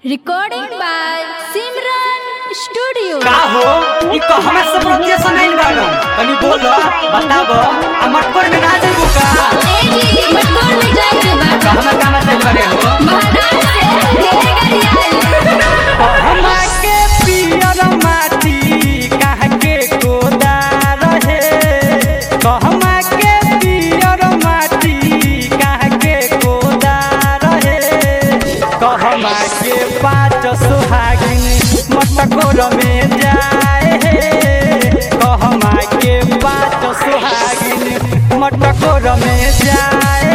Recording by Simran Studio. का हो ई कहवा से प्रोजेक्शन आइल बाड़ो तनी बोलो बताबो अमरपुर में ना जाइबो का एजी मटकोर में जाके बात कहवा कहवा से करे हो महाराज से धीरे करिया कहवा के पियर माटी कह के कोदा रहे कहवा के पियर माटी कह के कोदा रहे कहवा के पाँच सुहागिन मटकोर में जाए कहवा के पाँच सुहागिन मटकोर में जाए